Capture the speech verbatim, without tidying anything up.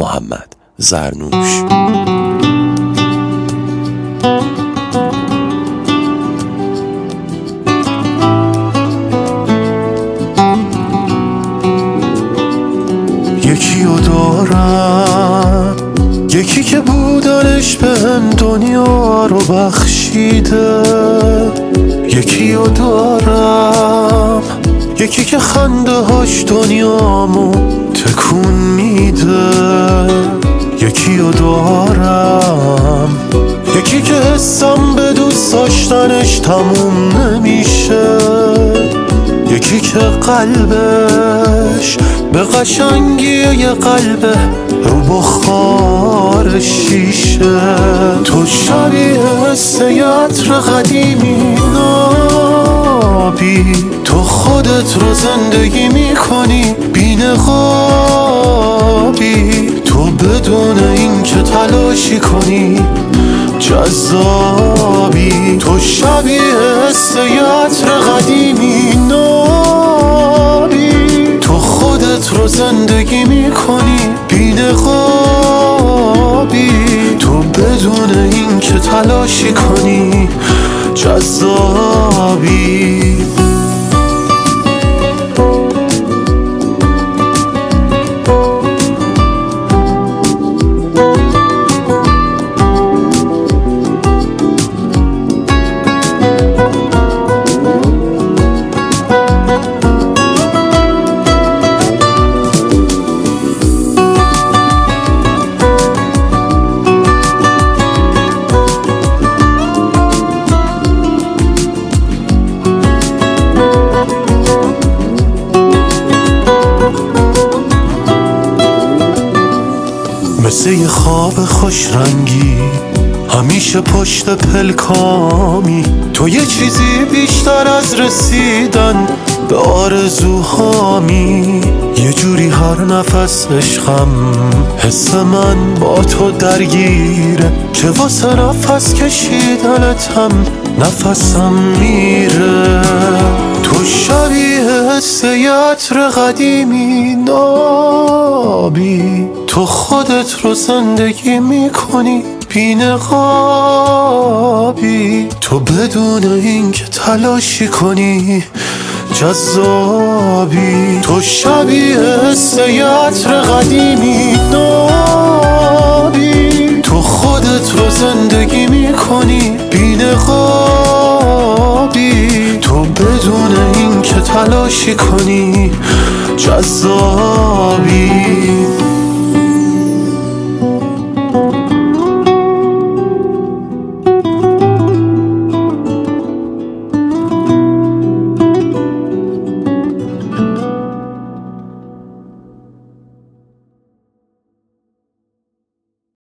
محمد زرنوش. یکی رو دارم، یکی که بودنش بهم دنیا رو بخشیده. یکی رو دارم، یکی که خنده هاش دنیامو تکون میده. یکی رو دارم، یکی که حسم به دوست داشتنش تموم نمیشه. یکی که قلبش به قشنگی یه قلبه رو بخار شیشه. تو شبیه حس یه عطر قدیمی نابی، تو خودت رو زندگی میکنی بی نقابی. تو بدون این که تلاشی کنی جذابی. تو شبیه حس یه عطر قدیمی نابی، تو خودت رو زندگی میکنی بی نقابی. تو بدون این که تلاشی کنی جذابی. مثل یه خواب خوش رنگی همیشه پشت پلکامی. تو یه چیزی بیشتر از رسیدن به آرزوهامی. یه جوری هر نفس عشقم حس من با تو درگیره، که واسه نفس کشیدنتم نفسم میره. تو شبیه حس یه عطر قدیمی نابی، تو خودت رو زندگی میکنی بی نقابی. تو بدون این که تلاشی کنی جذابی. تو شبیه حس یه عطر قدیمی نابی، تو خودت رو زندگی میکنی بی نقابی. تو بدون این که تلاشی کنی جذابی.